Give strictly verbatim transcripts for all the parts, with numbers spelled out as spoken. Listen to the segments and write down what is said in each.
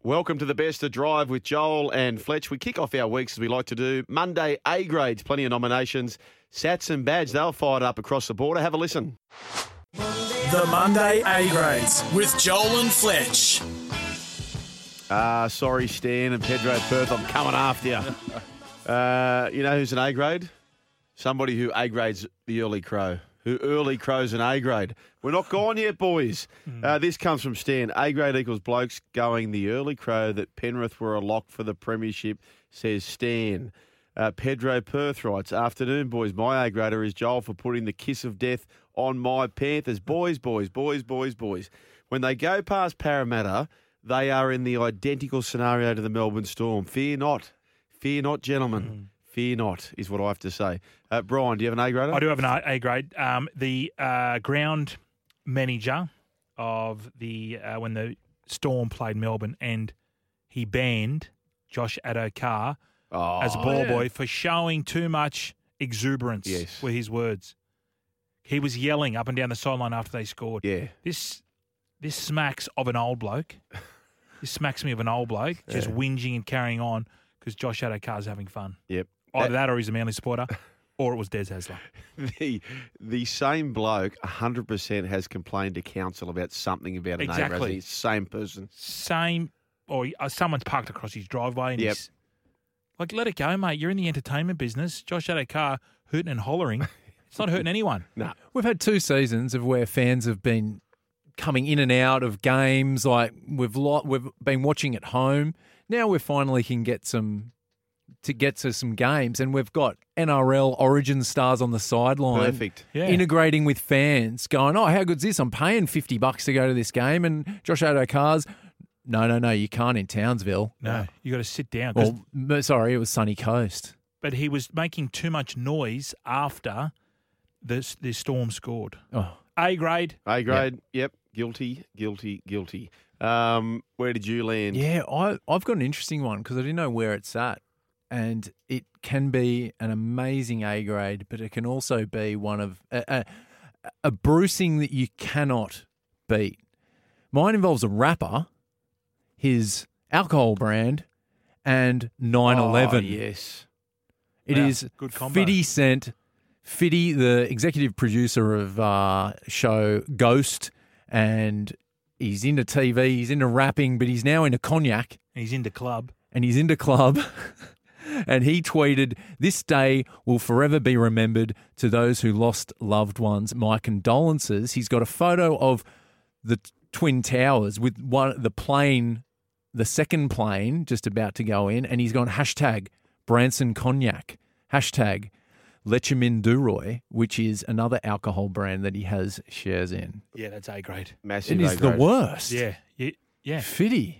Welcome to the Best of Drive with Joel and Fletch. We kick off our weeks as we like to do. Monday A grades, plenty of nominations. Sats and Badge, they'll fired up across the border. Have a listen. The Monday A grades with Joel and Fletch. Ah, uh, sorry, Stan and Pedro Perth, I'm coming after you. Uh, you know who's an A grade? Somebody who A grades the early crow. Who early crows an A grade. We're not gone yet, boys. Uh, this comes from Stan. A grade equals blokes going the early crow that Penrith were a lock for the premiership, says Stan. Uh, Pedro Perth writes, afternoon, boys. My A grader is Joel for putting the kiss of death on my Panthers. Boys, boys, boys, boys, boys. When they go past Parramatta, they are in the identical scenario to the Melbourne Storm. Fear not. Fear not, gentlemen. Mm. Fear not, is what I have to say. Uh, Brian, do you have an A grade? I do have an A grade. Um, the uh, ground manager of the uh, when the Storm played Melbourne, and he banned Josh Addo-Carr oh, as a ball yeah. boy for showing too much exuberance, yes. were his words. He was yelling up and down the sideline after they scored. Yeah. This this smacks of an old bloke. This smacks me of an old bloke, just Yeah. whinging and carrying on because Josh Addo-Carr's having fun. Yep. Either That- that or he's a Manly supporter, or it was Des Hasler. The the same bloke one hundred percent has complained to council about something about an Exactly. A. Same person. Same, or uh, someone's parked across his driveway. And Yep. he's, like, let it go, mate. You're in the entertainment business. Josh Addo-Carr hooting and hollering. It's not hurting anyone. No. We've had two seasons of where fans have been coming in and out of games. Like we've lo- we've been watching at home. Now we finally can get some to get to some games, and we've got N R L Origin stars on the sideline, Perfect. Yeah. integrating with fans, going, "Oh, how good's this? I'm paying fifty bucks to go to this game." And Josh Addo-Carr's, no, no, no, you can't in Townsville. No, you got to sit down. 'cause- Well, m- sorry, it was Sunny Coast. But he was making too much noise after the, the Storm scored. Oh, A grade. A grade. Yep. Guilty. Guilty. Guilty. Um, where did you land? yeah, I, I've got an interesting one because I didn't know where it's at. And it can be an amazing A grade, but it can also be one of a, a, a bruising that you cannot beat. Mine involves a rapper, his alcohol brand, and nine eleven. Oh, yes. It Wow, is good combo. fifty Cent. fifty, the executive producer of uh, show Ghost, and he's into T V, he's into rapping, but he's now into cognac. He's into club. And he's into club. And he tweeted, "This day will forever be remembered to those who lost loved ones. My condolences." He's got a photo of the t- Twin Towers with one the plane, the second plane just about to go in, and he's gone hashtag Branson Cognac, hashtag Lechemin Duroy, which is another alcohol brand that he has shares in. Yeah, that's A grade. Massive It is A the grade. worst. Yeah. Yeah. yeah. Fitty.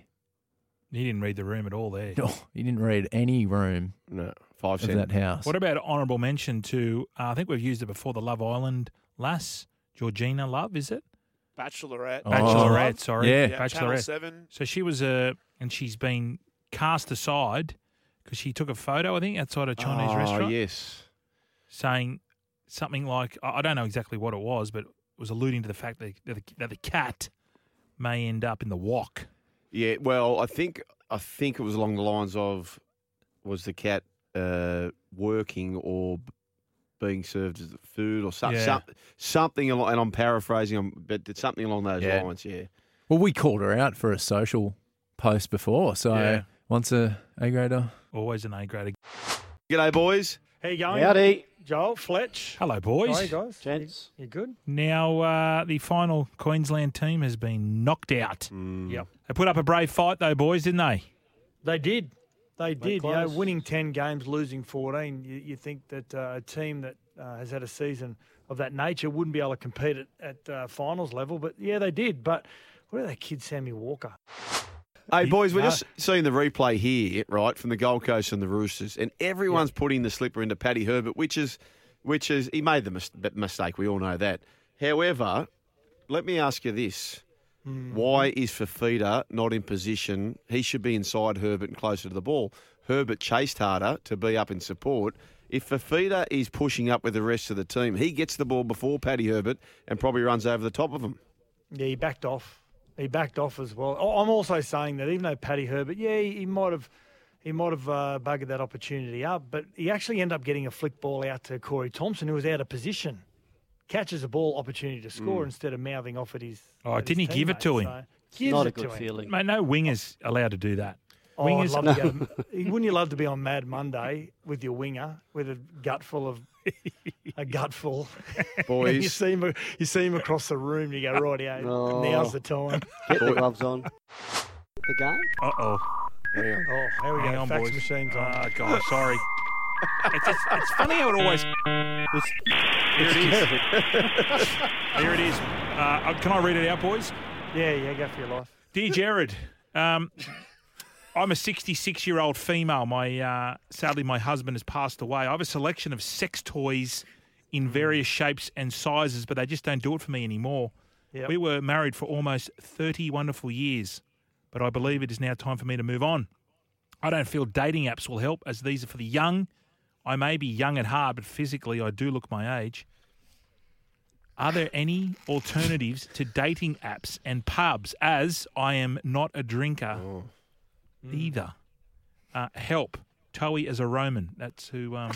He didn't read the room at all there. Oh, he didn't read any room No. Five of cent. that house. What about honourable mention to, uh, I think we've used it before, the Love Island lass, Georgina Love, is it? Bachelorette. Oh. Bachelorette, sorry. Yeah. Yeah, Channel Bachelorette. seven. So she was a, and she's been cast aside because she took a photo, I think, outside a Chinese oh, restaurant, yes. saying something like, I I don't know exactly what it was, but it was alluding to the fact that the, that the cat may end up in the wok. Yeah, well, I think I think it was along the lines of, was the cat uh, working or b- being served as food or something, Yeah. some, something along, and I'm paraphrasing, um, but it's something along those Yeah. lines, yeah. Well, we called her out for a social post before, so Yeah. once a A grader. Always an A grade. G'day, boys. How you going? Howdy. Joel, Fletch. Hello, boys. How are you guys? Gents. You, you good? Now, uh, the final Queensland team has been knocked out. Yep. They put up a brave fight, though, boys, didn't they? They did. They did. You know, close. winning ten games, losing fourteen. You, you think that uh, a team that uh, has had a season of that nature wouldn't be able to compete at, at uh, finals level, but yeah, they did. But what about that kid, Sammy Walker? Hey, boys, we're no. just seeing the replay here, right, from the Gold Coast and the Roosters, and everyone's putting the slipper into Paddy Herbert, which is, which is, he made the mis- mistake. We all know that. However, let me ask you this. Why is Fafita not in position? He should be inside Herbert and closer to the ball. Herbert chased harder to be up in support. If Fafita is pushing up with the rest of the team, he gets the ball before Paddy Herbert and probably runs over the top of him. Yeah, he backed off. he backed off as well. Oh, I'm also saying that even though Paddy Herbert, yeah, he, he might have he might have uh, buggered that opportunity up, but he actually ended up getting a flick ball out to Corey Thompson, who was out of position. Catches a ball, opportunity to score Mm. instead of mouthing off at his. Oh, at didn't his he give it to teammate. him? So, gives Not a it to good him. feeling. Mate, no winger's allowed to do that. Oh, I'd Wingers, love to go. Wouldn't you love to be on Mad Monday with your winger with a gut full of a gut full? you Boys, see him, you see him across the room. And you go, right, yeah, Oh. now's the time. Get the gloves on. The game? Uh oh. hang on. Oh, here we Hang go. on, Fax boys. machine's on. Oh, God, sorry. It's, just, it's funny how it always. Here it is. Here it is. Uh, can I read it out, boys? yeah, yeah, go for your life. Dear Jared, um, I'm a sixty-six-year-old female. My uh, sadly, my husband has passed away. I have a selection of sex toys in various shapes and sizes, but they just don't do it for me anymore. Yep. We were married for almost thirty wonderful years, but I believe it is now time for me to move on. I don't feel dating apps will help, as these are for the young. I may be young at heart, but physically I do look my age. Are there any alternatives to dating apps and pubs, as I am not a drinker either? Uh, help. Toey as a Roman. That's who. Um,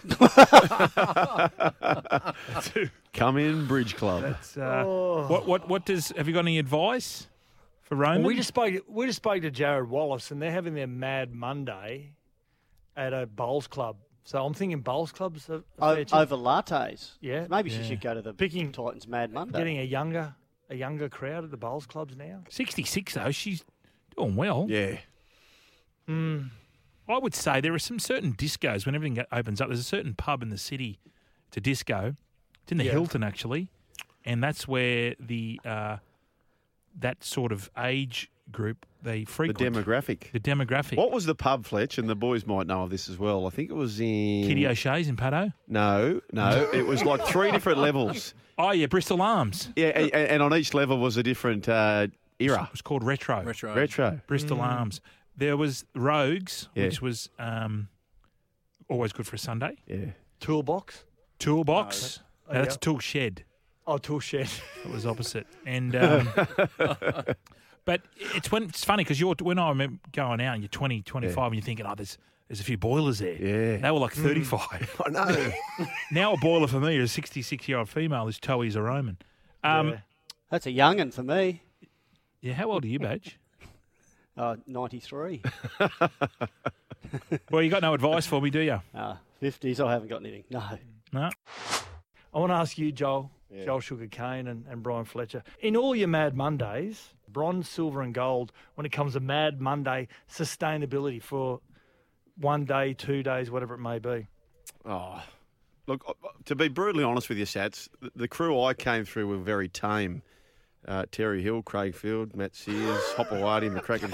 that's who. Come in, Bridge Club. That's, uh, What? What? What does? Have you got any advice for Roman? Well, we just spoke. We just spoke to Jared Wallace, and they're having their Mad Monday at a bowls club. So I'm thinking bowls clubs are O- fair cheap. over lattes. Yeah. Maybe she Yeah. should go to the Picking- Titans Mad Monday. getting a younger, a younger crowd at the bowls clubs now. sixty-six though. She's doing well. Yeah. Mm. I would say there are some certain discos when everything go- opens up. There's a certain pub in the city, it's a disco. It's in the Yeah. Hilton actually, and that's where the uh, that sort of age group they The frequent. demographic. The demographic. What was the pub, Fletch? And the boys might know of this as well. I think it was in. Kitty O'Shea's in Paddo? No, no. It was like three different levels. Oh yeah, Bristol Arms. Yeah, and, and on each level was a different uh, era. It was called Retro. Retro. Retro. Bristol Arms. There was Rogues, Yeah. which was um, always good for a Sunday. Yeah. Toolbox. Toolbox. Oh, No, that's yeah. a tool shed. Oh, tool shed. It was opposite. And um, but it's when it's funny because you're when I remember going out and you're twenty, twenty-five, Yeah. and you're thinking, oh, there's there's a few boilers there. Yeah. They were like thirty-five. I know. Now a boiler for me is a sixty-six-year-old female is Toey's a Roman. Um, Yeah. That's a young'un for me. yeah. How old are you, Badge? Uh, ninety-three. Well, you got no advice for me, do you? uh, fifties, I haven't got anything. No. No. I want to ask you, Joel, Yeah. Joel Sugar Cane and, and Brian Fletcher. In all your Mad Mondays, bronze, silver and gold, when it comes to Mad Monday sustainability for one day, two days, whatever it may be. Oh, look, uh, to be brutally honest with you, Sats, the, the crew I came through were very tame. Uh, Terry Hill, Craig Field, Matt Sears, Hopewadi, McCracken.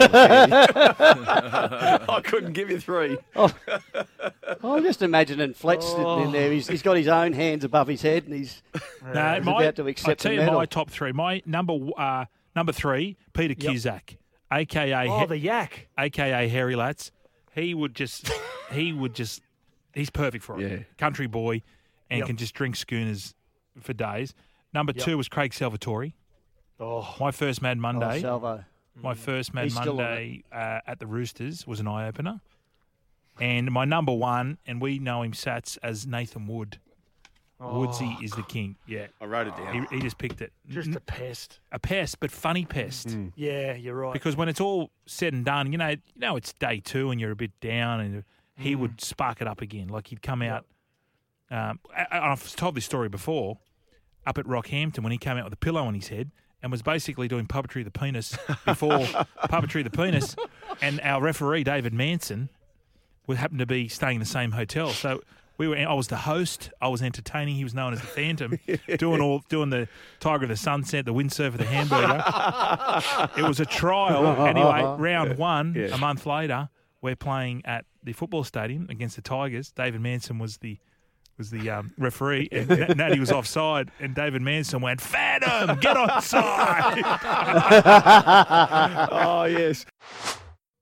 I couldn't give you three. I'm just imagining Fletch sitting in there. He's, he's got his own hands above his head and he's, No, he's my, about to I accept tell the you medal. my top three. My number uh, number three, Peter Cusack, aka Oh, the yak. aka Harry Latz. He would just, he would just, he's perfect for it. Yeah. Country boy, and Yep. can just drink schooners for days. Number Yep. two was Craig Salvatore. Oh, My first Mad Oh, Monday. Salvo. my first Mad He's still on Monday uh, at the Roosters was an eye opener. And my number one, and we know him Sats as Nathan Wood. Woodsy is the king. Yeah. I wrote it down. He, he just picked it. just a pest. A pest, but funny pest. Yeah, you're right. Because when it's all said and done, you know, you know it's day two and you're a bit down, and he would spark it up again. Like he'd come out. Um, I, I- I've told this story before. Up at Rockhampton when he came out with a pillow on his head and was basically doing puppetry of the penis before puppetry of the penis, and our referee David Manson would happen to be staying in the same hotel. So we were. I was the host. I was entertaining. He was known as the Phantom, doing all doing the Tiger of the Sunset, the windsurfer, the hamburger. It was a trial. Anyway, round one, Yeah. a month later, we're playing at the football stadium against the Tigers. David Manson was the was the um, referee, and N- Natty was offside, and David Manson went, "Phantom, get onside!" Oh, yes.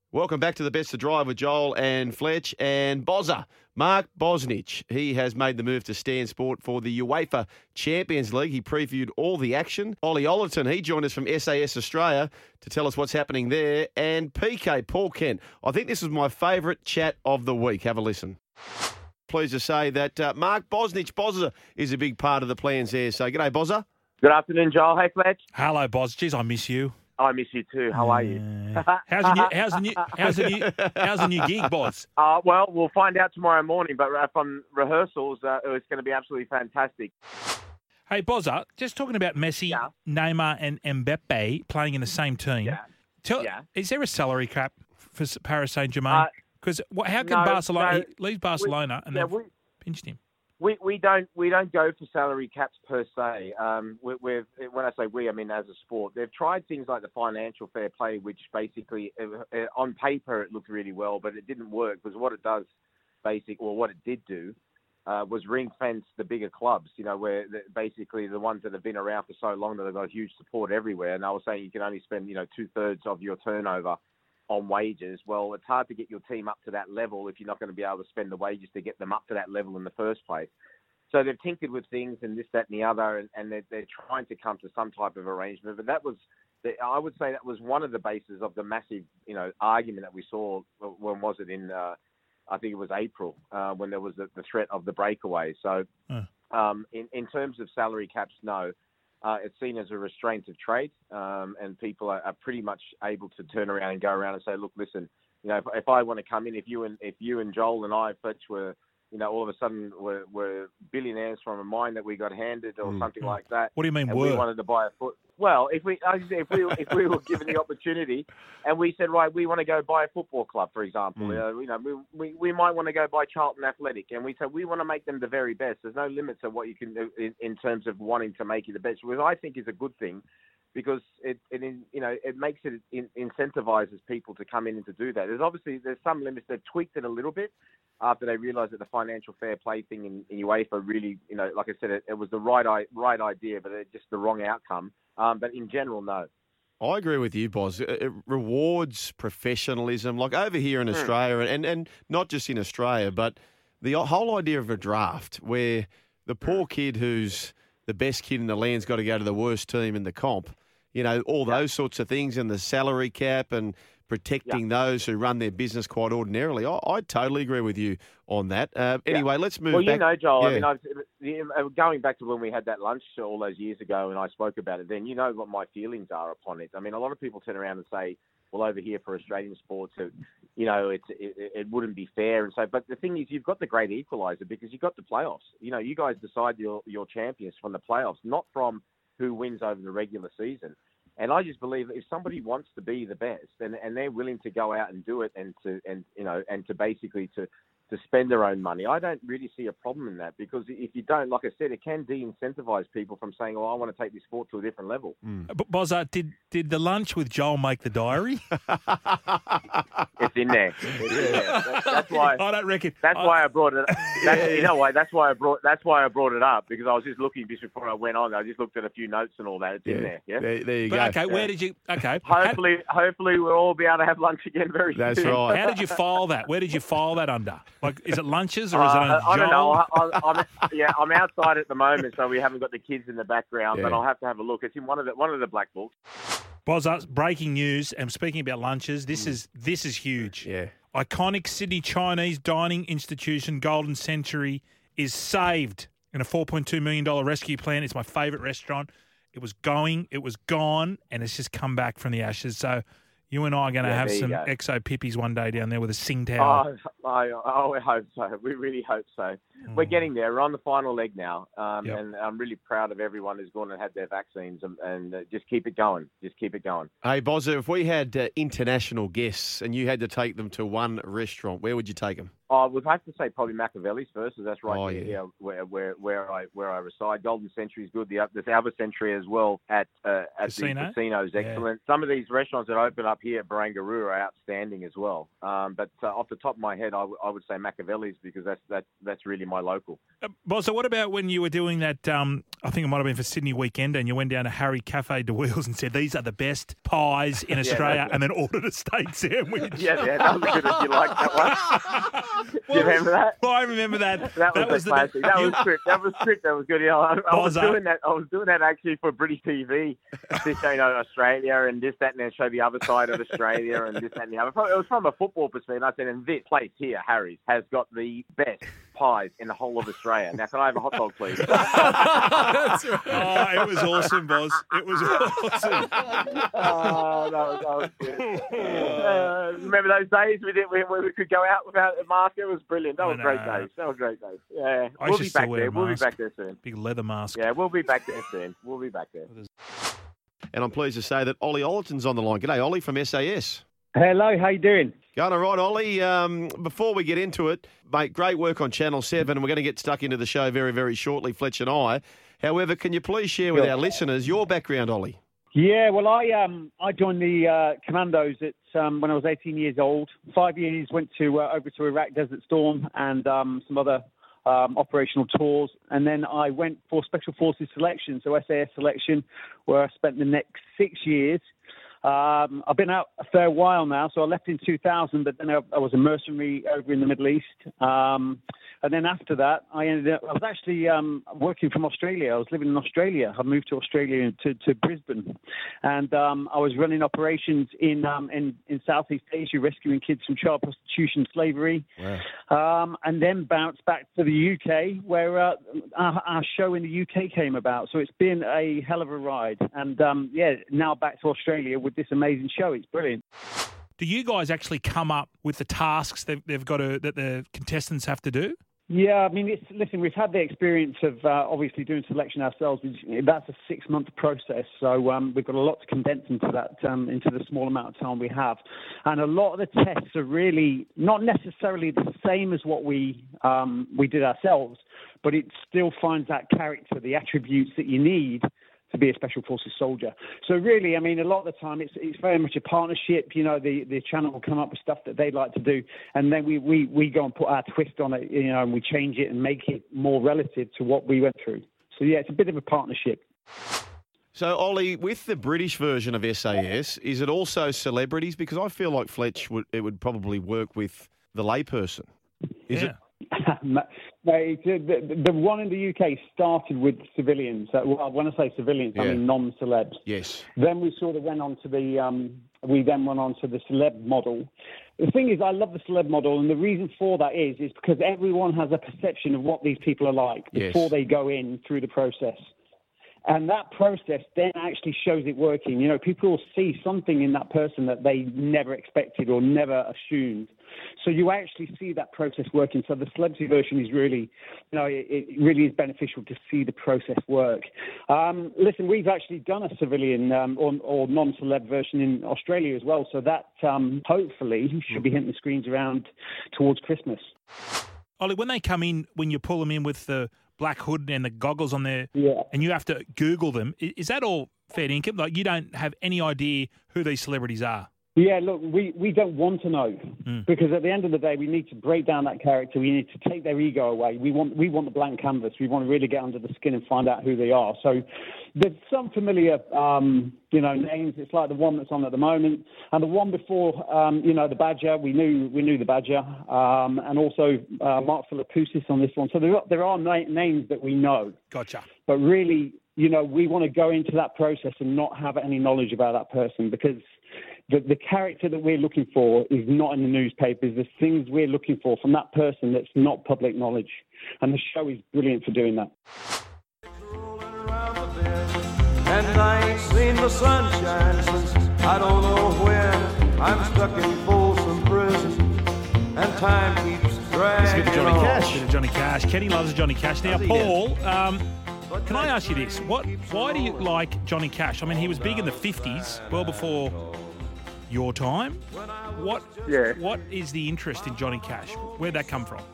Welcome back to the Best of Drive with Joel and Fletch and Bozza. Mark Bosnich, he has made the move to Stan Sport for the UEFA Champions League. He previewed all the action. Ollie Ollerton, he joined us from S A S Australia to tell us what's happening there. And P K, Paul Kent, I think this is my favourite chat of the week. Have a listen. Pleased to say that uh, Mark Bosnich, Bozza, is a big part of the plans there. So, g'day, Bozza. Good afternoon, Joel. Hey, Fletch. Hello, Boz. Geez, I miss you. I miss you too. How are you? Uh, how's the new, how's the new, how's the new, how's the new gig, Boz? Uh, well, we'll find out tomorrow morning, but from rehearsals, uh, it's going to be absolutely fantastic. Hey, Bozza, just talking about Messi, Yeah. Neymar, and Mbappe playing in the same team. Yeah. Tell, Yeah. Is there a salary cap for Paris Saint-Germain? Because how can no, Barcelona no. he leaves Barcelona and yeah, they've we, pinched him? we we don't we don't go for salary caps per se. Um, we, we've when I say we, I mean as a sport. They've tried things like the financial fair play, which basically uh, uh, on paper it looked really well, but it didn't work because what it does, basic or what it did do. Uh, was ring fence the bigger clubs, you know, where the, basically the ones that have been around for so long that have got huge support everywhere. And I was saying you can only spend, you know, two thirds of your turnover on wages. Well, it's hard to get your team up to that level if you're not going to be able to spend the wages to get them up to that level in the first place. So they've tinkered with things and this, that, and the other, and, and they're, they're trying to come to some type of arrangement. But that was, the, I would say, that was one of the bases of the massive, you know, argument that we saw. When was it in? Uh, I think it was April uh, when there was the, the threat of the breakaway. So, Uh. um, in in terms of salary caps, no. Uh, it's seen as a restraint of trade, um, and people are, are pretty much able to turn around and go around and say, "Look, listen, you know, if, if I want to come in, if you and if you and Joel and I, Fletch, were, you know, all of a sudden were, were billionaires from a mine that we got handed or Mm. something like that, What do you mean and were? we wanted to buy a foot." Well, if we if we if we were given the opportunity, and we said, right, we want to go buy a football club, for example, Mm. uh, you know, we, we we might want to go buy Charlton Athletic, and we said we want to make them the very best. There's no limits of what you can do in, in terms of wanting to make you the best, which I think is a good thing, because it, it you know it makes it, it incentivizes people to come in and to do that. There's obviously there's some limits. They've tweaked it a little bit after they realised that the financial fair play thing in, in UEFA really, you know, like I said, it, it was the right I, right idea, but it's just the wrong outcome. Um, but in general, no. I agree with you, Boz. It it rewards professionalism. Like over here in Mm. Australia, and, and not just in Australia, but the whole idea of a draft where the poor kid who's the best kid in the land's got to go to the worst team in the comp, you know, all those sorts of things, and the salary cap and protecting those who run their business quite ordinarily. I, I totally agree with you on that. Uh, anyway, let's move Well, back. you know, Joel, I Yeah. mean, I've, the- going back to when we had that lunch all those years ago and I spoke about it then, you know what my feelings are upon it. I mean, a lot of people turn around and say, well, over here for Australian sports, it, you know, it's, it, it wouldn't be fair. And so, but the thing is, you've got the great equaliser because you've got the playoffs. You know, you guys decide your, your champions from the playoffs, not from who wins over the regular season. And I just believe that if somebody wants to be the best and, and they're willing to go out and do it and to, and, you know, and to basically to, to spend their own money, I don't really see a problem in that, because if you don't, like I said, it can de-incentivize people from saying, oh, I want to take this sport to a different level. Uh, but Bozza, did did the lunch with Joel make the diary? It's in there. It's in there. That's, that's why. I don't reckon. That's I- why I brought it. That's, You know why? That's why I brought. That's why I brought it up, because I was just looking just before I went on. I just looked at a few notes and all that. It's in there. Yeah. There, there you But go. okay, where did you? Okay, Hopefully, hopefully we'll all be able to have lunch again very That's soon. right. How, how did you file that? Where did you file that under? Like, is it lunches or is it Uh, on I don't know. Joel? I, I, I'm, yeah, I'm outside at the moment, so we haven't got the kids in the background. But Yeah. I'll have to have a look. It's in one of the one of the black books. Bozza, breaking news. And speaking about lunches, this is this is huge. Yeah. Iconic Sydney Chinese dining institution Golden Century is saved in a four point two million dollars rescue plan. It's my favourite restaurant. It was going, it was gone, and it's just come back from the ashes. So you and I are going to Yeah, have there you some go. exo pippies one day down there with a sing towel. Oh, I, oh, I hope so. We really hope so. We're getting there. We're on the final leg now, um, Yep. and I'm really proud of everyone who's gone and had their vaccines, and, and uh, just keep it going. Just keep it going. Hey, Bozza, if we had uh, international guests and you had to take them to one restaurant, where would you take them? I would have to say probably Machiavelli's first, as that's right Oh, there, yeah. yeah, where, where where I where I reside. Golden Century is good. The there's Albert Century as well at uh, at Casino? the casino is excellent. Some of these restaurants that open up here at Barangaroo are outstanding as well. Um, but uh, off the top of my head, I, w- I would say Machiavelli's because that's that's that's really my local. Uh, well, so what about when you were doing that, um, I think it might have been for Sydney Weekend, and you went down to Harry Cafe de Wheels and said, these are the best pies in Australia, that's- and then ordered a steak sandwich. Yeah, yeah, that was good if you like that one. Do you remember that? Well, I remember that. That was, a classic. That was strict. That was strict. That was good. Yeah, I, I was Bozo. doing that. I was doing that actually for British T V, just you know Australia and this, that, and then show the other side of Australia and this, that, and the other. It was from a football perspective. I said, and this place here, Harry's, has got the best pies in the whole of Australia. Now, can I have a hot dog, please? That's right. Oh, it was awesome, Boz. It was awesome. Oh, that was, that was good. Uh, remember those days we did where we could go out without a mask? It was brilliant. That I was great know. days. That was great days. Yeah, I we'll should be still back wear a there. We'll be mask. back there soon. Big leather mask. Yeah, we'll be back there soon. We'll be back there. And I'm pleased to say that Ollie Ollerton's on the line. G'day, Ollie from S A S. Hello, how you doing? Going all right, Ollie. Um, before we get into it, mate, great work on Channel seven, and we're going to get stuck into the show very, very shortly, Fletch and I. However, can you please share with Sure. our listeners your background, Ollie? Yeah, well, I um I joined the uh, Commandos at um, when I was eighteen years old. Five years went to uh, over to Iraq Desert Storm and um, some other um, operational tours, and then I went for Special Forces selection, so S A S selection, where I spent the next six years. Um, I've been out a fair while now, so I left in two thousand, but then I, I was a mercenary over in the Middle East. Um, and then after that, I ended up, I was actually um, working from Australia. I was living in Australia. I moved to Australia to, to Brisbane. And um, I was running operations in, um, in in Southeast Asia, rescuing kids from child prostitution, slavery. Wow. Um, and then bounced back to the U K, where uh, our, our show in the U K came about. So it's been a hell of a ride. And um, yeah, now back to Australia with this amazing show. It's brilliant. Do you guys actually come up with the tasks that they've got to, that the contestants have to do? Yeah, I mean, it's, listen, we've had the experience of uh, obviously doing selection ourselves. That's a six-month process, so um, we've got a lot to condense into that, um, into the small amount of time we have. And a lot of the tests are really not necessarily the same as what we um, we did ourselves, but it still finds that character, the attributes that you need to be a Special Forces soldier. So really, I mean, a lot of the time it's it's very much a partnership. You know, the, the channel will come up with stuff that they like to do, and then we, we, we go and put our twist on it, you know, and we change it and make it more relative to what we went through. So yeah, it's a bit of a partnership. So, Ollie, with the British version of S A S, is it also celebrities? Because I feel like Fletch would it would probably work with the layperson. Is yeah. it? No, it's, uh, the, the one in the U K started with civilians. Uh, well, when I say civilians, I Yeah. mean non-celebs. Yes. Then we sort of went on to the, um, we then went on to the celeb model. The thing is, I love the celeb model, and the reason for that is, is because everyone has a perception of what these people are like Yes. before they go in through the process. And that process then actually shows it working. You know, people will see something in that person that they never expected or never assumed. So you actually see that process working. So the celebrity version is really, you know, it, it really is beneficial to see the process work. Um, listen, we've actually done a civilian um, or, or non-celeb version in Australia as well. So that um, hopefully should be hitting the screens around towards Christmas. Ollie, when they come in, when you pull them in with the black hood and the goggles on there, Yeah. and you have to Google them, i- is that all fair income? Like, you don't have any idea who these celebrities are? Yeah, look, we, we don't want to know Mm. because at the end of the day, we need to break down that character. We need to take their ego away. We want we want the blank canvas. We want to really get under the skin and find out who they are. So there's some familiar, um, you know, names. It's like the one that's on at the moment, and the one before, um, you know, the Badger. We knew we knew the Badger, um, and also uh, Mark Philippoussis on this one. So there are, there are na- names that we know, Gotcha. but really, you know, we want to go into that process and not have any knowledge about that person because the, the character that we're looking for is not in the newspapers. There's things we're looking for from that person that's not public knowledge. And the show is brilliant for doing that. And I ain't seen the sunshine since I don't know when. I'm stuck in Folsom Prison, and time keeps dragging Let's get to Johnny on. Cash. Bit of Johnny Cash. Kenny loves Johnny Cash. Now, Does he? Paul, um, can I ask you this? What? Why do you like Johnny Cash? I mean, he was big in the fifties, well before your time. What Yeah. What is the interest in Johnny Cash? Where'd that come from?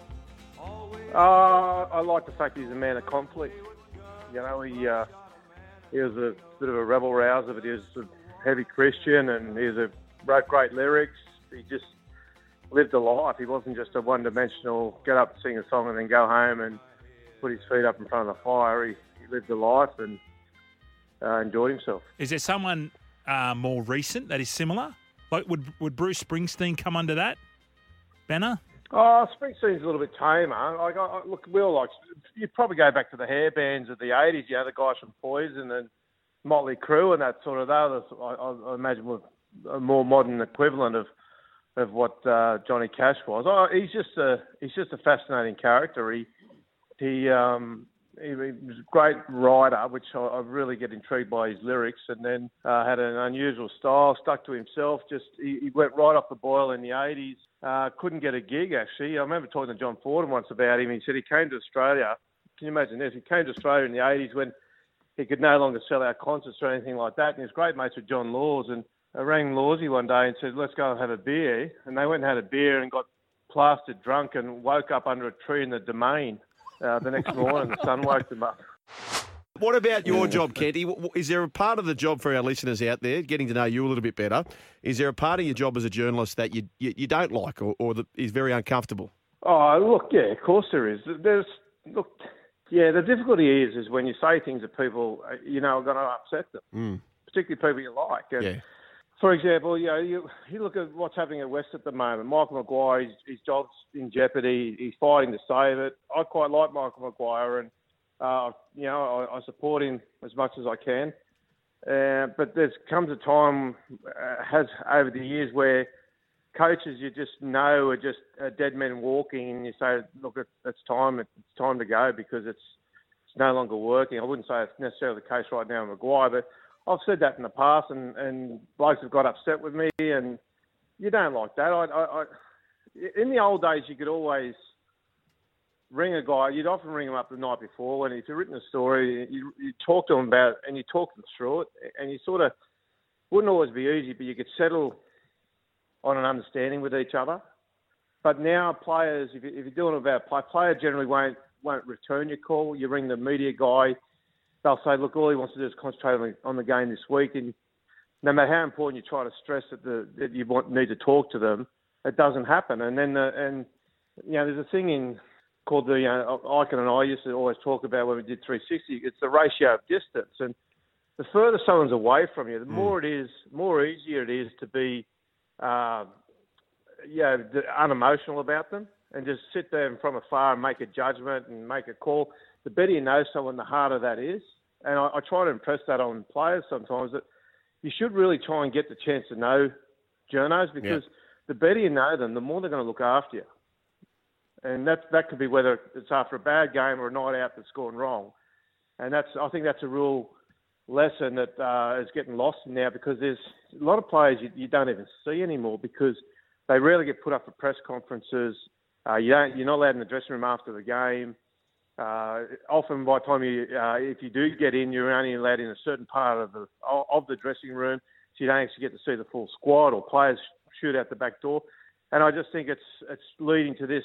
Uh, I like the fact he's a man of conflict. You know, he uh, he was a bit of a rebel rouser, but he was a heavy Christian, and he was a, wrote great lyrics. He just lived a life. He wasn't just a one-dimensional get up, sing a song, and then go home and put his feet up in front of the fire. He, he lived a life and uh, enjoyed himself. Is there someone uh, more recent that is similar? Like, would would Bruce Springsteen come under that banner? Oh, Springsteen's a little bit tamer. Like, I, I, look, we all like. You'd probably go back to the hair bands of the eighties. You know, the guys from Poison and Motley Crue and that sort of. That I, I, I imagine was a more modern equivalent of of what uh, Johnny Cash was. Oh, he's just a he's just a fascinating character. He he um he, he was a great writer, which I, I really get intrigued by his lyrics, and then uh, had an unusual style, stuck to himself. Just he, he went right off the boil in the eighties. Uh, couldn't get a gig, actually. I remember talking to John Fordham once about him. He said he came to Australia. Can you imagine this? He came to Australia in the eighties when he could no longer sell out concerts or anything like that. And he was great mates with John Laws. And I rang Lawsy one day and said, let's go and have a beer. And they went and had a beer and got plastered drunk and woke up under a tree in the Domain uh, the next morning. The sun woke them up. What about your job, Kenty? Is there a part of the job for our listeners out there, getting to know you a little bit better, is there a part of your job as a journalist that you you, you don't like or, or that is very uncomfortable? Oh, look, yeah, of course there is. There's, look, yeah, the difficulty is is when you say things that people, you know, are going to upset them, mm. particularly people you like. And yeah. For example, you know, you, you look at what's happening at West at the moment. Michael Maguire, his, his job's in jeopardy. He's fighting to save it. I quite like Michael Maguire, and Uh, you know, I, I support him as much as I can. Uh, but there comes a time, uh, has over the years, where coaches you just know are just uh, dead men walking, and you say, look, it's, it's time, it's time to go because it's it's no longer working. I wouldn't say it's necessarily the case right now with Maguire, but I've said that in the past, and, and blokes have got upset with me, and you don't like that. I, I, I, in the old days, you could always ring a guy. You'd often ring him up the night before, when if you've written a story, you you talk to him about it, and you talk them through it, and you sort of wouldn't always be easy, but you could settle on an understanding with each other. But now players, if, you, if you're doing it about play, player generally won't won't return your call. You ring the media guy, they'll say, look, all he wants to do is concentrate on the, on the game this week, and no matter how important you try to stress that the that you want need to talk to them, it doesn't happen. And then the, and you know, there's a thing in called the, you know, Icon and I used to always talk about when we did three sixty, it's the ratio of distance. And the further someone's away from you, the more it is, more easier it is to be, uh, you know, unemotional about them and just sit there from afar and make a judgment and make a call. The better you know someone, the harder that is. And I, I try to impress that on players sometimes, that you should really try and get the chance to know journos, because yeah. the better you know them, the more they're going to look after you. And that that could be whether it's after a bad game or a night out that's gone wrong. And that's I think that's a real lesson that uh, is getting lost now, because there's a lot of players you, you don't even see anymore because they rarely get put up for press conferences. Uh, you don't, you're not allowed in the dressing room after the game. Uh, often by the time you, uh, if you do get in, you're only allowed in a certain part of the of the dressing room, so you don't actually get to see the full squad, or players shoot out the back door. And I just think it's it's leading to this.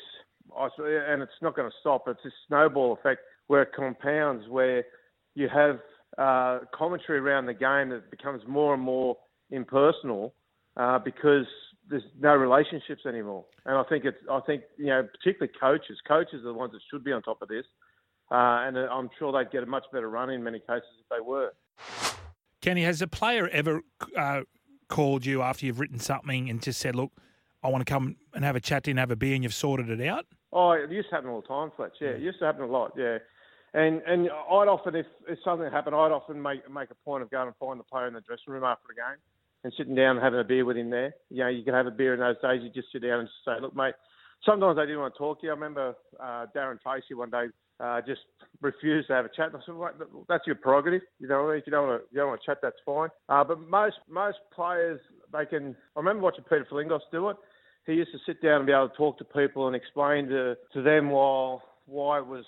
And it's not going to stop. It's a snowball effect where it compounds, where you have uh, commentary around the game that becomes more and more impersonal uh, because there's no relationships anymore. And I think it's, I think you know, particularly coaches. Coaches are the ones that should be on top of this, uh, and I'm sure they'd get a much better run in many cases if they were. Kenny, has a player ever uh, called you after you've written something and just said, "Look, I want to come and have a chat and have a beer," and you've sorted it out? Oh, it used to happen all the time, Fletch. Yeah, it used to happen a lot. Yeah, and and I'd often, if, if something happened, I'd often make make a point of going and find the player in the dressing room after the game and sitting down and having a beer with him there. You know, you could have a beer in those days. You just sit down and just say, "Look, mate." Sometimes they didn't want to talk to you. I remember uh, Darren Facey one day uh, just refused to have a chat. And I said, well, "That's your prerogative. You know, if you don't want to, you don't want to chat, that's fine." Uh, but most most players, they can. I remember watching Peter Flingos do it. He used to sit down and be able to talk to people and explain to, to them why why it was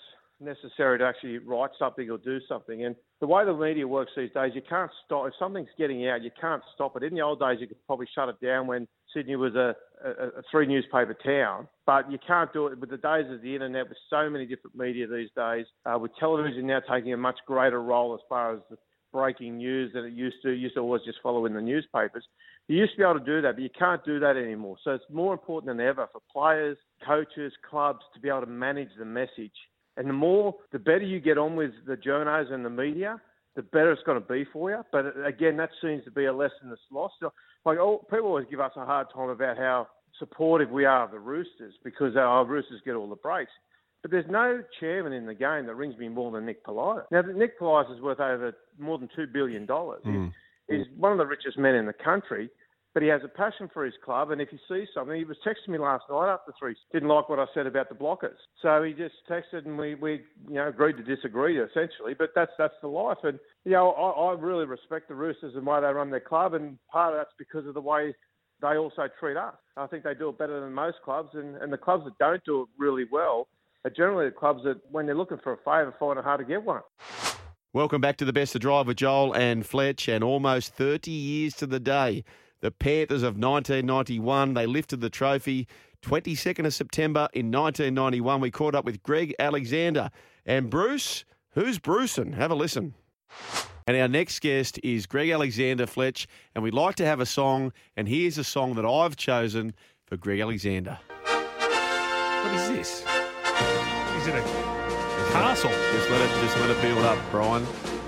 necessary to actually write something or do something. And the way the media works these days, you can't stop. If something's getting out, you can't stop it. In the old days, you could probably shut it down when Sydney was a, a, a three-newspaper town. But you can't do it with the days of the internet, with so many different media these days, uh, with television now taking a much greater role as far as the breaking news than it used to. It used to always just follow in the newspapers. You used to be able to do that, but you can't do that anymore. So it's more important than ever for players, coaches, clubs to be able to manage the message. And the more, the better you get on with the journos and the media, the better it's going to be for you. But again, that seems to be a lesson that's lost. Like, oh, people always give us a hard time about how supportive we are of the Roosters because our Roosters get all the breaks. But there's no chairman in the game that rings me more than Nick Politis. Now, Nick Politis is worth over more than two billion dollars. Mm. He's, he's one of the richest men in the country, but he has a passion for his club. And if he sees something, he was texting me last night after three, didn't like what I said about the Blockers. So he just texted and we, we you know, agreed to disagree, essentially. But that's that's the life. And, you know, I, I really respect the Roosters and the way they run their club. And part of that's because of the way they also treat us. I think they do it better than most clubs. And, and the clubs that don't do it really well are generally the clubs that, when they're looking for a favour, find it hard to get one. Welcome back to the Best of Drive with Joel and Fletch, and almost thirty years to the day. The Panthers of nineteen ninety-one, they lifted the trophy. twenty-second of September in nineteen ninety-one, we caught up with Greg Alexander. And Bruce, who's Brucin? Have a listen. And our next guest is Greg Alexander, Fletch, and we'd like to have a song, and here's a song that I've chosen for Greg Alexander. What is this? Is it a castle? Just let it, just let it build up, Brian.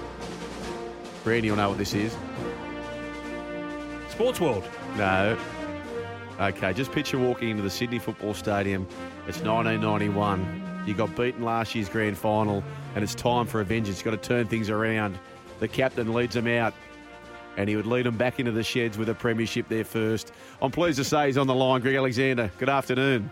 Brandy will know what this is. Sports World. No. Okay, just picture walking into the Sydney Football Stadium. It's nineteen ninety-one. You got beaten last year's grand final, and it's time for a vengeance. You've got to turn things around. The captain leads them out, and he would lead them back into the sheds with a premiership there first. I'm pleased to say he's on the line. Greg Alexander, good afternoon.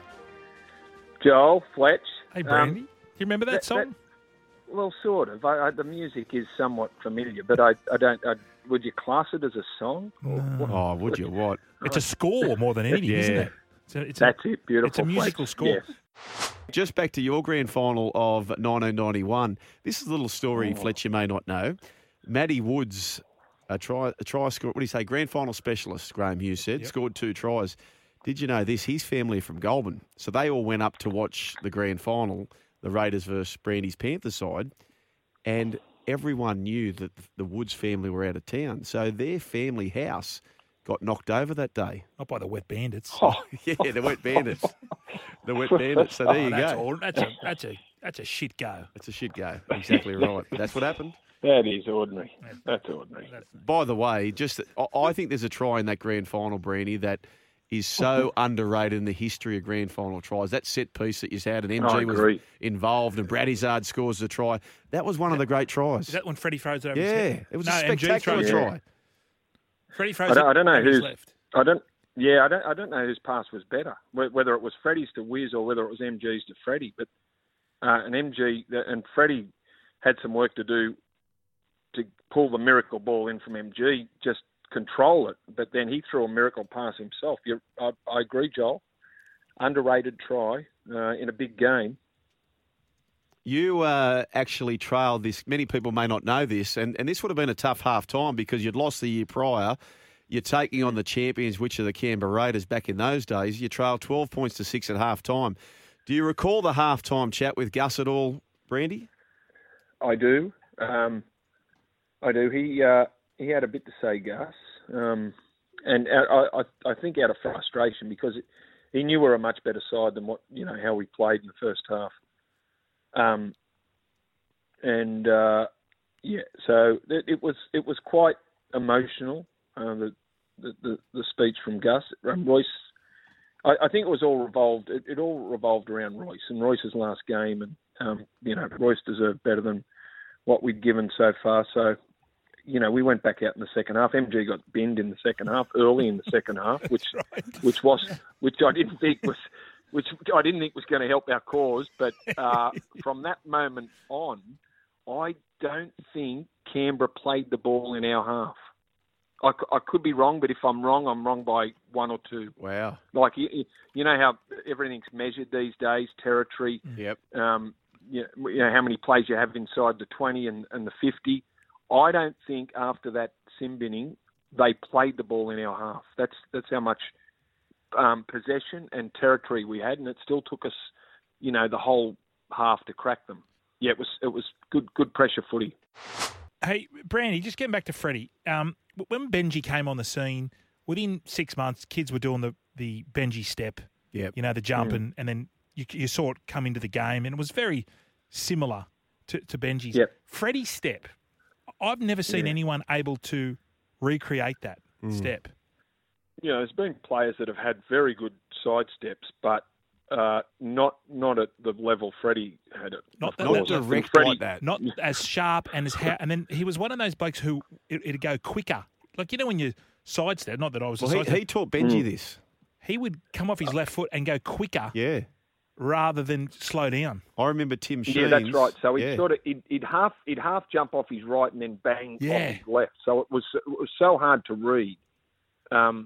Joel, Fletch. Hey, Brandy. Um, Do you remember that, that song? That, well, sort of. I, I, the music is somewhat familiar, but I, I don't... I, would you class it as a song? Or no. Oh, would you? What? It's a score more than anything, yeah. isn't it? It's a, it's That's a, it. Beautiful. It's a musical Fletch. score. Yes. Just back to your grand final of nineteen ninety-one. This is a little story, oh. Fletch, you may not know. Matty Woods, a try, a try score. What do you say? Grand final specialist, Graham Hughes said, yep. Scored two tries. Did you know this? His family are from Goulburn. So they all went up to watch the grand final, the Raiders versus Brandy's Panthers side. And everyone knew that the Woods family were out of town. So their family house got knocked over that day. Not by the Wet Bandits. Oh, yeah, the Wet Bandits. The Wet Bandits. So there oh, you that's go. All, that's, a, that's, a, that's a shit go. It's a shit go. Exactly right. That's what happened. That is ordinary. That's ordinary. By the way, just I think there's a try in that grand final, Brandy, that is so underrated in the history of grand final tries. That set piece that you had, and M G was involved, and Brad Izzard scores the try. That was one of the great tries. Is that when Freddie throws it over yeah, his head? It was no, a spectacular try. Yeah. Freddie throws I don't, it I don't know over who's his left. I don't. Yeah, I don't. I don't know whose pass was better, whether it was Freddie's to Wiz or whether it was M G's to Freddie. But uh, an M G and Freddie had some work to do to pull the miracle ball in from M G. Just control it, but then he threw a miracle pass himself. You, I, I agree, Joel. Underrated try uh, in a big game. You uh, actually trailed this. Many people may not know this, and, and this would have been a tough half time because you'd lost the year prior. You're taking on the champions, which are the Canberra Raiders back in those days. You trailed twelve points to six at half time. Do you recall the half time chat with Gus at all, Brandy? I do. Um, I do. He uh, he had a bit to say, Gus, um, and I, I, I think out of frustration because it, he knew we were a much better side than what you know how we played in the first half. Um, and uh, yeah, so it, it was it was quite emotional. Uh, the, the, the the speech from Gus, um, Royce. I, I think it was all revolved. It, it all revolved around Royce and Royce's last game, and um, you know Royce deserved better than what we'd given so far. So, you know, we went back out in the second half. M G got binned in the second half, early in the second half, which right. which was which I didn't think was which I didn't think was going to help our cause. But uh, from that moment on, I don't think Canberra played the ball in our half. I, I could be wrong, but if I'm wrong, I'm wrong by one or two. Wow. Like, you, you know how everything's measured these days, territory. Yep. Um, you know, you know how many plays you have inside the twenty and, and the fifty. I don't think after that sim binning they played the ball in our half. That's that's how much um, possession and territory we had, and it still took us, you know, the whole half to crack them. Yeah, it was it was good good pressure footy. Hey, Brandy, just getting back to Freddie. Um, when Benji came on the scene, within six months, kids were doing the, the Benji step, yep. you know, the jump, Mm. and, and then you, you saw it come into the game, and it was very similar to, to Benji's. Yep. Freddie's step, I've never seen Yeah. anyone able to recreate that Mm. step. You know, there's been players that have had very good side steps, but uh, not not at the level Freddie had it. Not of that, course. that And direct Freddie- like that. Not as sharp and as how, and then he was one of those blokes who it, it'd go quicker. Like, you know, when you sidestep, not that I was a Well, he, sidestep, he taught Benji Mm. this. he would come off his left foot and go quicker Yeah. rather than slow down. I remember Tim Sheens. Yeah, that's right. So he'd yeah. sort of he'd, he'd half he'd half jump off his right and then bang Yeah. off his left. So it was it was so hard to read. Um,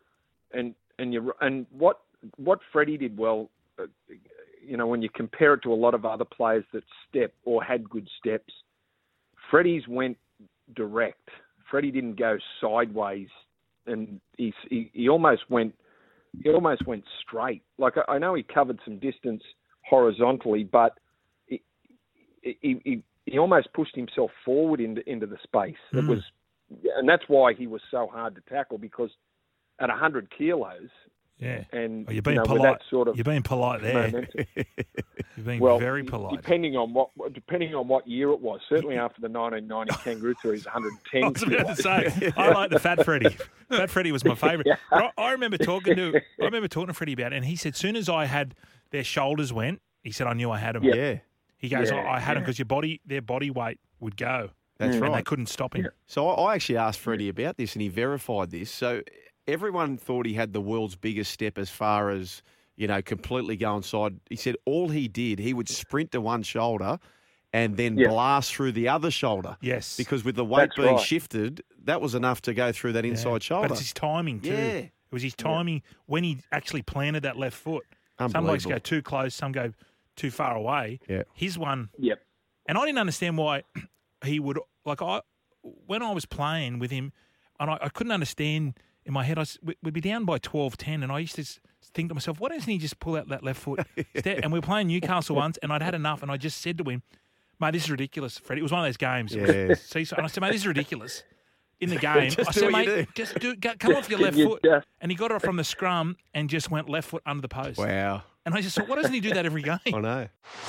and and you and what what Freddie did well, uh, you know, when you compare it to a lot of other players that step or had good steps, Freddie's went direct. Freddie didn't go sideways, and he he, he almost went he almost went straight. Like I, I know he covered some distance horizontally, but he he, he, he almost pushed himself forward into into the space. It Mm. was, and that's why he was so hard to tackle, because at one hundred kilos, Yeah. and Oh, you're being you know, with polite. that sort of You're being polite there. momentum. You're being Well, very d- polite. Depending on what depending on what year it was, certainly after the nineteen ninety Kangaroo Tour, he's one hundred ten. I was about to say, I like the Fat Freddie. Fat Freddie was my favourite. Yeah. But I, I remember talking to I remember talking to Freddie about it, and he said, as soon as I had their shoulders went, he said, I knew I had them. Yeah. Yeah. He goes, Yeah, I, I had them yeah. because your body, their body weight would go. That's and right. they couldn't stop him. So I I actually asked Freddie about this, and he verified this. So everyone thought he had the world's biggest step as far as, you know, completely go inside. He said all he did, he would sprint to one shoulder and then Yeah. blast through the other shoulder. Yes. Because with the weight That's being right. shifted, that was enough to go through that Yeah. inside shoulder. But it's his timing too. Yeah. It was his timing when he actually planted that left foot. Some blokes Unbelievable. go too close, some go too far away. Yeah. His one, Yep. and I didn't understand why he would, like, I, when I was playing with him, and I, I couldn't understand in my head, I, s- we- we'd be down by twelve ten, and I used to s- think to myself, why doesn't he just pull out that left foot? Step? And we were playing Newcastle once, and I'd had enough, and I just said to him, mate, this is ridiculous, Freddie. It was one of those games. It was Yeah. seesaw. And I said, mate, this is ridiculous. In the game, Just I do said, what you mate, do." just do, go, come off your left You foot. just- And he got it from the scrum and just went left foot under the post. Wow. And I just thought, why doesn't he do that every game? I know.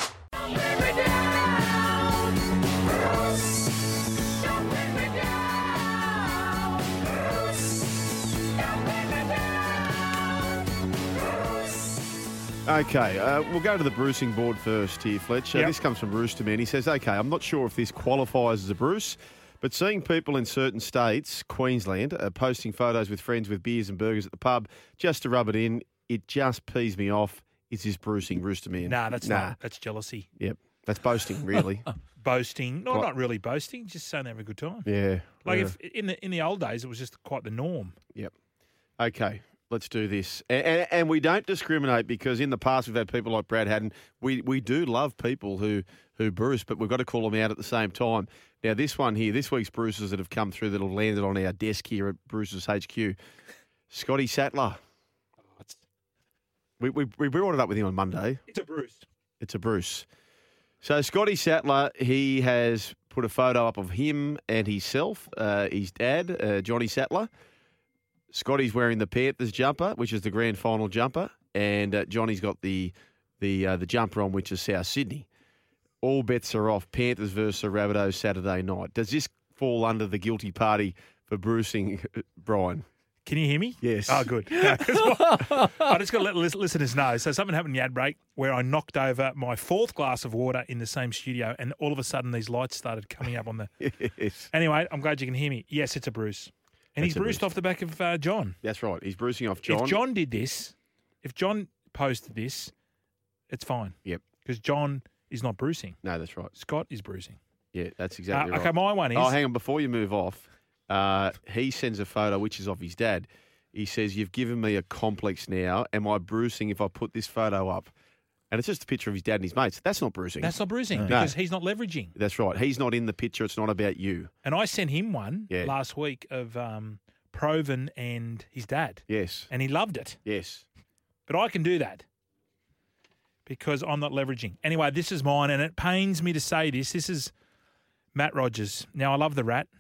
Okay, uh, we'll go to the bruising board first here, Fletch. Uh, Yep. This comes from Roosterman. He says, okay, I'm not sure if this qualifies as a bruise, but seeing people in certain states, Queensland, uh, posting photos with friends with beers and burgers at the pub just to rub it in, it just pees me off. Is this bruising, Roosterman? Nah, that's nah. not. That's jealousy. Yep, that's boasting, really. Boasting. No, What? not really boasting, just saying they have a good time. Yeah. Like yeah. if in the in the old days, it was just quite the norm. Yep. Okay, let's do this. And, and, and we don't discriminate because in the past we've had people like Brad Haddon. We we do love people who, who bruise, but we've got to call them out at the same time. Now, this one here, this week's bruises that have come through that have landed on our desk here at Bruce's H Q. Scotty Sattler. We, we, we brought it up with him on Monday. It's a bruise. It's a Bruce. So Scotty Sattler, he has put a photo up of him and himself, uh, his dad, uh, Johnny Sattler. Scotty's wearing the Panthers jumper, which is the grand final jumper, and uh, Johnny's got the the uh, the jumper on, which is South Sydney. All bets are off. Panthers versus the Rabbitohs Saturday night. Does this fall under the guilty party for bruising, Brian? Can you hear me? Yes. Oh, good. No, 'cause I I just got to let lis- listeners know. So something happened in the ad break where I knocked over my fourth glass of water in the same studio, and all of a sudden these lights started coming up on the. Yes. Anyway, I'm glad you can hear me. Yes, it's a bruise, and It's he's a bruised bruise. off the back of uh, John. That's right. He's bruising off John. If John did this, if John posted this, it's fine. Yep. Because John is not bruising. No, that's right. Scott is bruising. Yeah, that's exactly Uh, right. okay, my one is. Oh, hang on. Before you move off, uh, he sends a photo, which is of his dad. He says, you've given me a complex now. Am I bruising if I put this photo up? And it's just a picture of his dad and his mates. That's not bruising. That's not bruising No. because he's not leveraging. That's right. He's not in the picture. It's not about you. And I sent him one Yeah. last week of um, Proven and his dad. Yes. And he loved it. Yes. But I can do that because I'm not leveraging. Anyway, this is mine, and it pains me to say this. This is Matt Rogers. Now, I love the Rat,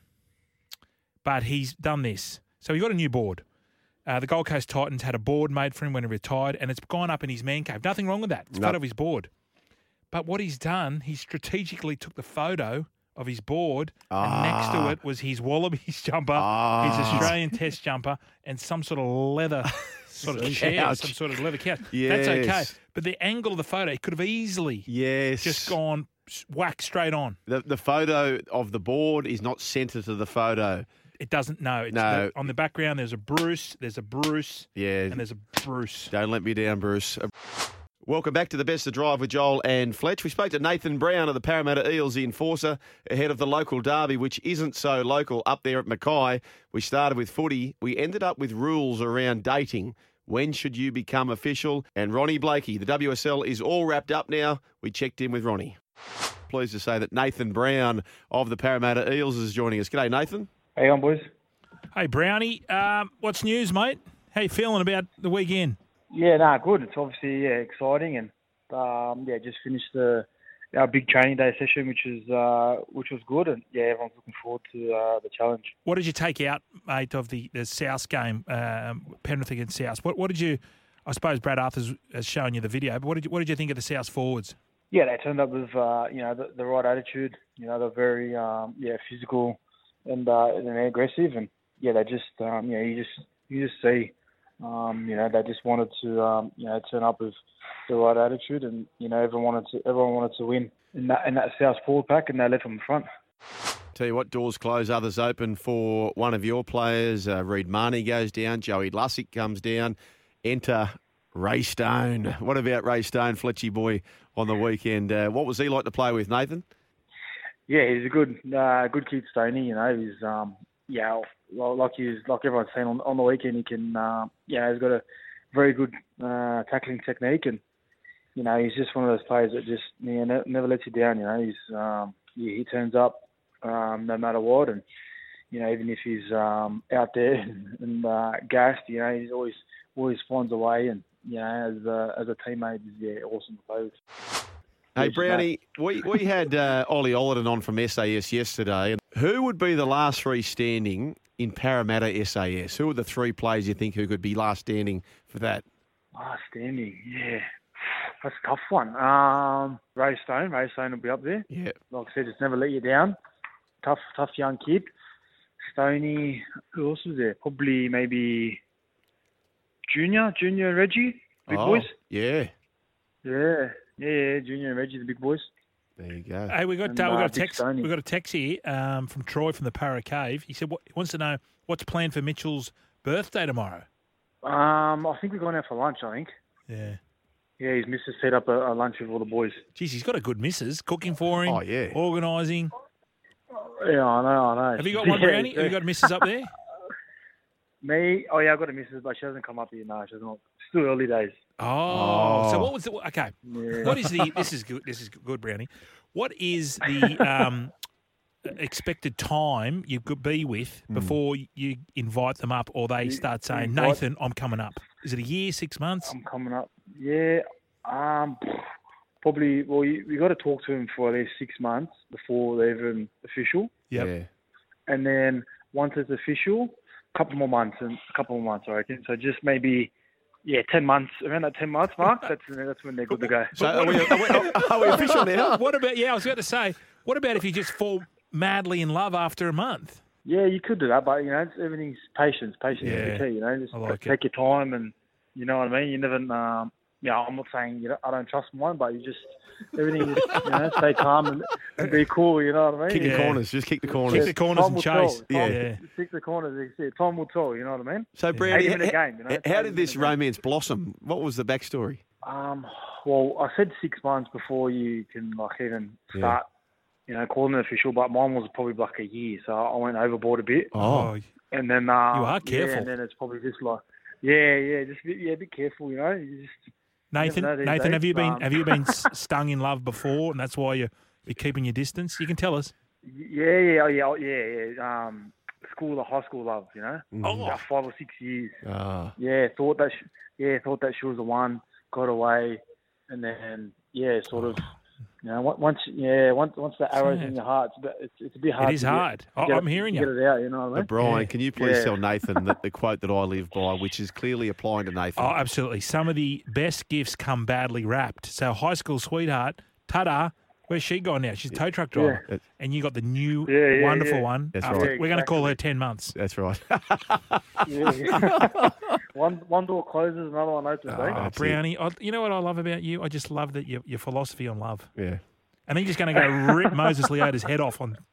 but he's done this. So he got a new board. Uh, the Gold Coast Titans had a board made for him when he retired, and it's gone up in his man cave. Nothing wrong with that. It's No. part of his board. But what he's done, he strategically took the photo of his board, and next to Ah. it was his Wallabies jumper, Ah. his Australian Test jumper, and some sort of leather sort of chair, Couch. some sort of leather couch. Yes. That's okay. But the angle of the photo, he could have easily Yes. just gone s- whack straight on. The, the photo of the board is not centre to the photo. It doesn't, no. It's No. the- on the background, there's a Bruce, there's a Bruce, Yeah. and there's a Bruce. Don't let me down, Bruce. Uh, Welcome back to the Best of Drive with Joel and Fletch. We spoke to Nathan Brown of the Parramatta Eels, the enforcer, ahead of the local derby, which isn't so local, up there at Mackay. We started with footy. We ended up with rules around dating. When should you become official? And Ronnie Blakey, the W S L is all wrapped up now. We checked in with Ronnie. Pleased to say that Nathan Brown of the Parramatta Eels is joining us. G'day, Nathan. How you on, boys? Hey, Brownie, um, what's news, mate? How you feeling about the weekend? Yeah, no, good. It's obviously yeah, exciting, and um, yeah, just finished the our big training day session, which is uh, which was good, and yeah, everyone's looking forward to uh, the challenge. What did you take out, mate, of the, the South game, um, Penrith against South? What, what did you, I suppose Brad Arthur has shown you the video, but what did you, what did you think of the South forwards? Yeah, they turned up with uh, you know the, the right attitude. You know, they're very um, yeah physical and uh, and they're aggressive, and yeah, they just um, you know you just you just see. Um, you know, they just wanted to, um, you know, turn up with the right attitude, and you know, everyone wanted to, everyone wanted to win in that in that South forward pack, and they left them in front. Tell you what, doors close, others open for one of your players. Uh, Reed Marnie goes down, Joey Lussick comes down. Enter Ray Stone. What about Ray Stone, Fletchy boy, on the weekend? Uh, what was he like to play with, Nathan? Yeah, he's a good, uh, good kid, Stoney. You know, he's um, yeah. Like he's like everyone's seen on, on the weekend, he can, uh, yeah, he's got a very good uh, tackling technique, and you know, he's just one of those players that just yeah, ne- never lets you down. You know, he's um, yeah, he turns up um, no matter what, and you know, even if he's um, out there and, and uh, gassed, you know, he's always always finds a way, and you know, as a, as a teammate, he's yeah, awesome to play with. Hey, Yes, Brownie, we, we had uh, Ollie Ollerton on from S A S yesterday. And who would be the last three standing in Parramatta S A S? Who are the three players you think who could be last standing for that? Last standing, yeah. That's a tough one. Um, Ray Stone. Ray Stone will be up there. Yeah. Like I said, just never let you down. Tough, tough young kid. Stoney. Who else was there? Probably maybe Junior, Junior and Reggie. Big oh, boys. Yeah. Yeah, yeah, yeah. Junior and Reggie, the big boys. There you go. Hey, we got And, uh, we uh, got a Big text. Stoney. We got a text here um, from Troy from the Para Cave. He said what, he wants to know what's planned for Mitchell's birthday tomorrow. Um, I think we're going out for lunch. I think. Yeah. Yeah, his missus set up a, a lunch with all the boys. Geez, he's got a good missus cooking for him. Oh, yeah. Organising. Yeah, I know, I know. Have you got one, Yeah, Brownie? Have you got a missus up there? Me? Oh yeah, I got a missus, but she hasn't come up yet. No, she hasn't. Still early days. Oh, so Oh. what was the okay? Yeah. What is the? This is good. This is good, Brownie. What is the um, expected time you could be with before you invite them up, or they You- start saying, invite- "Nathan, I'm coming up"? Is it a year, six months? I'm coming up. Yeah. Um. Probably. Well, you, you got to talk to them for at least six months before they're even official, Yep. Yeah. and then once it's official, a couple more months and a couple more months, I reckon. So just maybe. Yeah, ten months. Around that ten months mark, that's that's when they're good to go. So are we, are, we, are we official now? What about? Yeah, I was about to say. What about if you just fall madly in love after a month? Yeah, you could do that, but you know, it's, everything's patience. Patience Yeah, is the key. You know, just I like take your time, and you know what I mean. You never. Um, yeah, I'm not saying you know I don't trust one, but you just everything. Just, you know, stay calm and, and be cool. You know what I mean? Kick Yeah. the corners. Just kick the corners. Kick the corners Time and will chase. tell. Yeah. Time, Yeah. Kick the corners. You see, time will tell. You know what I mean? So, Brownie, eighty minute how, game, you know, it's how eighty did this minute game. romance blossom? What was the backstory? Um, well, I said six months before you can like even start. You know, calling it official, but mine was probably like a year, so I went overboard a bit. Oh. And then uh, You are careful. Yeah, and then it's probably just like, yeah, yeah, just a bit, yeah, a bit careful, you know. You just Nathan, never know these Nathan, days. have you been Um, have you been s- stung in love before, and that's why you're you're keeping your distance? You can tell us. Yeah, yeah, oh, yeah, oh, yeah, yeah. Um, school or high school love, you know. Oh. About five or six years. Ah. Yeah, thought that. Sh- yeah, thought that she was the one. Got away, and then yeah, sort of. You know, on- once yeah, once once the arrow's Sad. in your heart, it's a bit, it's, it's a bit hard. It is to get- hard. to I- get I'm it- hearing to you. Get it out, you know what I mean? But Brian, Yeah. can you please Yeah. tell Nathan that the quote that I live by, which is clearly applying to Nathan? Oh, absolutely. Some of the best gifts come badly wrapped. So, high school sweetheart, ta-da, where's she gone now? She's a tow truck driver. Yeah. And you got the new, Yeah, yeah, wonderful yeah. one. That's after- right. We're going to call her ten months. That's right. Yeah, yeah. one one door closes, another one opens. Oh, eh? That's it. Brownie, I, you know what I love about you? I just love that your, your philosophy on love. Yeah. And then you're just going to go rip Moses Leota's head off on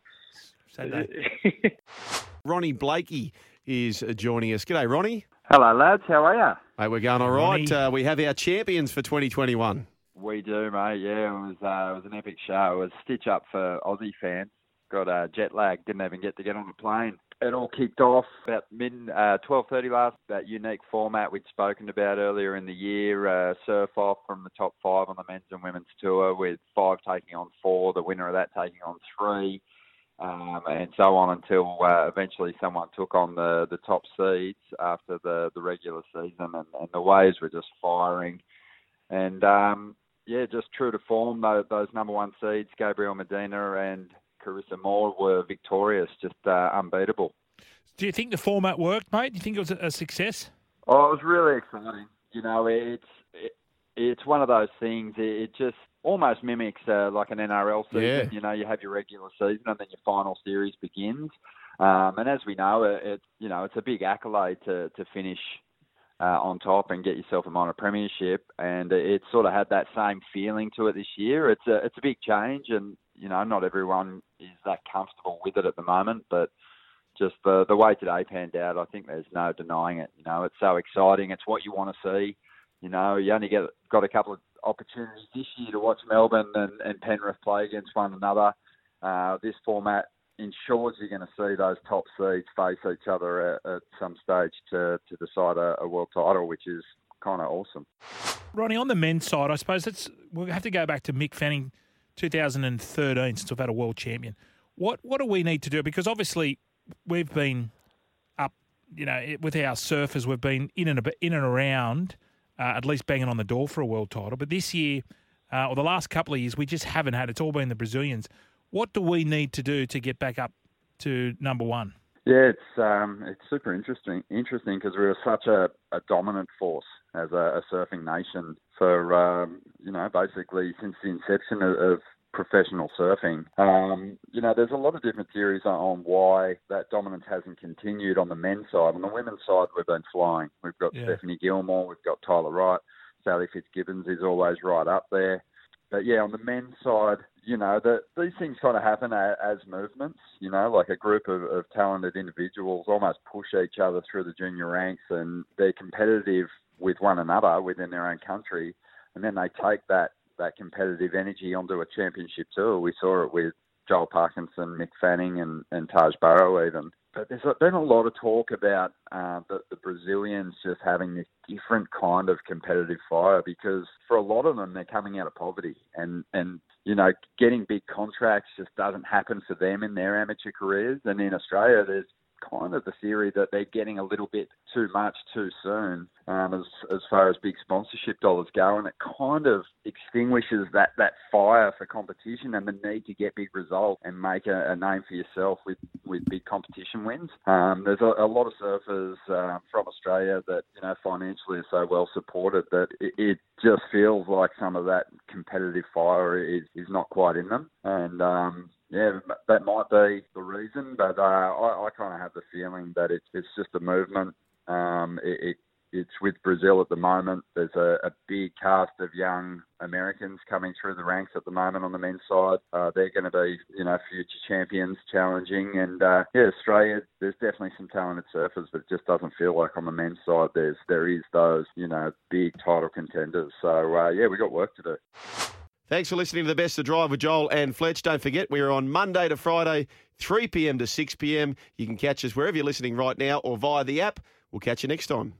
Saturday. Ronnie Blakey is uh, joining us. G'day, Ronnie. Hello, lads. How are you? Hey, we're going all right. Ronnie. Uh, we have our champions for twenty twenty-one. We do, mate. Yeah, it was uh, it was an epic show. It was a stitch up for Aussie fans. Got uh, jet lag. Didn't even get to get on the plane. It all kicked off about mid uh, twelve thirty last. That unique format we'd spoken about earlier in the year. Uh, surf off from the top five on the men's and women's tour, with five taking on four. The winner of that taking on three. Um, and so on until uh, eventually someone took on the, the top seeds after the, the regular season, and, and the waves were just firing. And, um, yeah, just true to form, those, those number one seeds, Gabriel Medina and Carissa Moore, were victorious, just uh, unbeatable. Do you think the format worked, mate? Do you think it was a, a success? Oh, it was really exciting. You know, it's it, it's one of those things. It, it just almost mimics uh, like an N R L season. Yeah. You know, you have your regular season and then your final series begins. Um, and as we know, it, it you know it's a big accolade to to finish uh, on top and get yourself a minor premiership. And it sort of had that same feeling to it this year. It's a it's a big change, and you know, not everyone is that comfortable with it at the moment, but just the the way today panned out, I think there's no denying it. You know, it's so exciting. It's what you want to see. You know, you only get got a couple of opportunities this year to watch Melbourne and, and Penrith play against one another. Uh, this format ensures you're going to see those top seeds face each other at, at some stage to, to decide a, a world title, which is kind of awesome. Ronnie, on the men's side, I suppose it's, we'll have to go back to Mick Fanning, two thousand thirteen, since we've had a world champion. What what do we need to do? Because obviously we've been up, you know, with our surfers, we've been in and, in and around, uh, at least banging on the door for a world title. But this year, uh, or the last couple of years, we just haven't had. It's all been the Brazilians. What do we need to do to get back up to number one? Yeah, it's um, it's super interesting. Interesting because we were such a, a dominant force as a, a surfing nation for um, you know basically since the inception of, of professional surfing. Um, you know, there's a lot of different theories on, on why that dominance hasn't continued on the men's side. On the women's side, we've been flying. We've got Yeah. Stephanie Gilmore, we've got Tyler Wright, Sally Fitzgibbons is always right up there. But yeah, on the men's side, you know, the, these things kind of happen as, as movements, you know, like a group of, of talented individuals almost push each other through the junior ranks, and they're competitive with one another within their own country. And then they take that, that competitive energy onto a championship tour. We saw it with Joel Parkinson, Mick Fanning and, and Taj Barrow even. But there's been a lot of talk about uh, the, the Brazilians just having this different kind of competitive fire, because for a lot of them, they're coming out of poverty, and, and you know, getting big contracts just doesn't happen for them in their amateur careers. And in Australia, there's kind of the theory that they're getting a little bit too much too soon um, as as far as big sponsorship dollars go, and it kind of extinguishes that, that fire for competition and the need to get big results and make a, a name for yourself with, with big competition wins. Um, there's a, a lot of surfers uh, from Australia that, you know, financially are so well supported that it, it just feels like some of that competitive fire is, is not quite in them. And um, yeah, that might be the reason, but uh, I, I kind of have the feeling that it's it's just a movement. Um, it, it it's with Brazil at the moment. There's a, a big cast of young Americans coming through the ranks at the moment on the men's side. Uh, they're going to be, you know, future champions, challenging. And uh, yeah, Australia, there's definitely some talented surfers, but it just doesn't feel like on the men's side there's there is those, you know, big title contenders. So uh, yeah, we got work to do. Thanks for listening to The Best of Drive with Joel and Fletch. Don't forget, we're on Monday to Friday, three p.m. to six p.m. You can catch us wherever you're listening right now or via the app. We'll catch you next time.